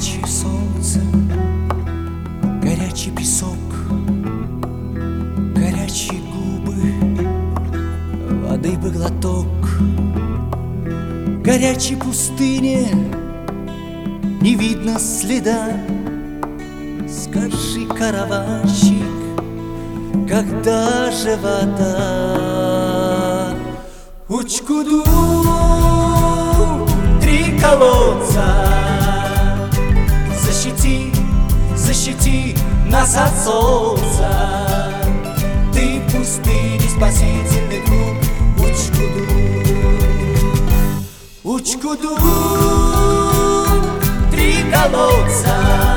Горячее солнце, горячий песок, горячие губы, воды бы глоток. Горячей пустыне не видно следа. Скажи, караванщик, когда же вода? Учкуду, 3 колодца, защити, защити нас от солнца. Ты в пустыне спасительный круг. Учкуду, 3 колодца,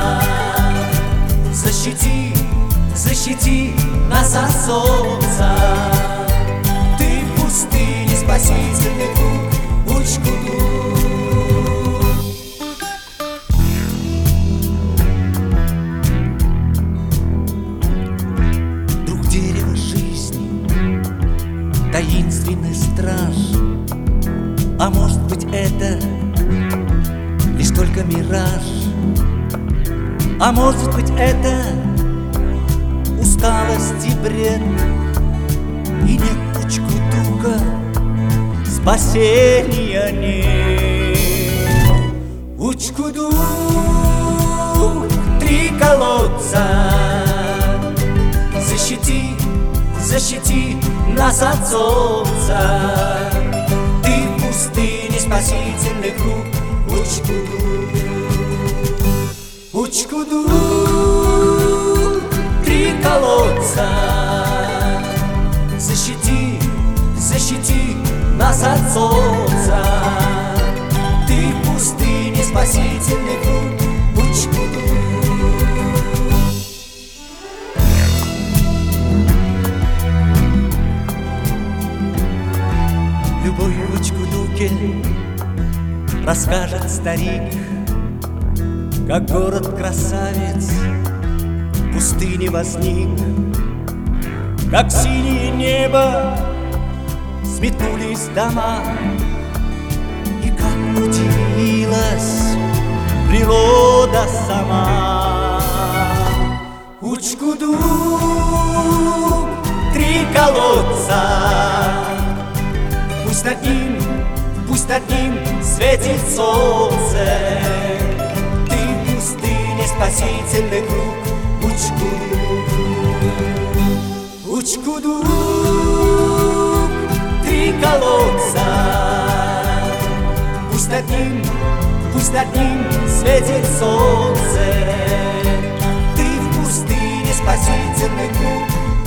защити, защити нас от солнца. Ты в пустыне спасительный круг. Учкуду. Друг дерева жизни, таинственный страж. А может быть, это лишь только мираж? А может быть, это усталость и бред? И нет Учкудука, спасения нет. Учкуду, 3 колодца, защити, защити нас от солнца. Пустыне спасительный круг. Учкуду, Учкуду, 3 колодца, защити, защити нас от солнца. Ты в пустыне спасительный круг. Учкуду. Любой в Учкудуке расскажет старик, как город-красавец в пустыне возник, как синее небо сметнулись дома, и как удивилась природа сама. Учкудук, 3 колодца, пусть над ним светит солнце. Ты в пустыне спасительный круг. Учкуду, Учкуду, 3 колодца, пусть над ним светит солнце. Ты в пустыне спасительный круг.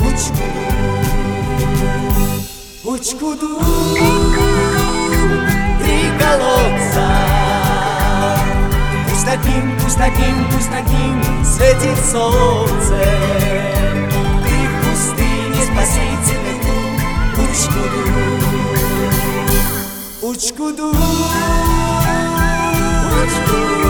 Учкуду, Учкуду, 3 колодца, пусть над ним светит солнце. Ты в пустыне спасительный круг. Учкуду, Учкуду, Учкуду.